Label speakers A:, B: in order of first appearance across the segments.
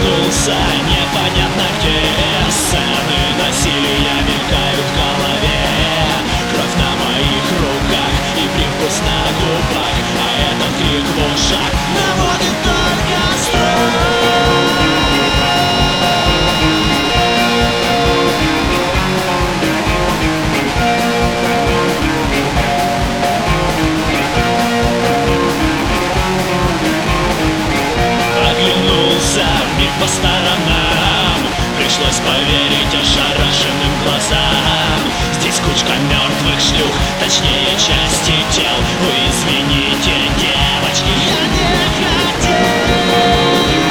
A: Оглянулся, непонятно где. Сцены насилия мелькают в голове. Кровь на моих руках и привкус на губах, а этот крик в ушах наводит только страх. Оглянулся мир по сторонам, пришлось поверить ошарашенным глазам. Здесь кучка мертвых шлюх, точнее части тел. Вы извините, девочки, я не хотел.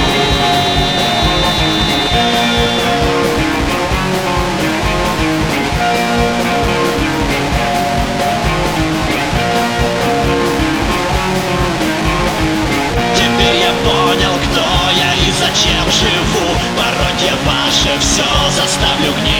A: Теперь я понял, кто я и зачем живу. Пороть я ваше все заставлю гнев.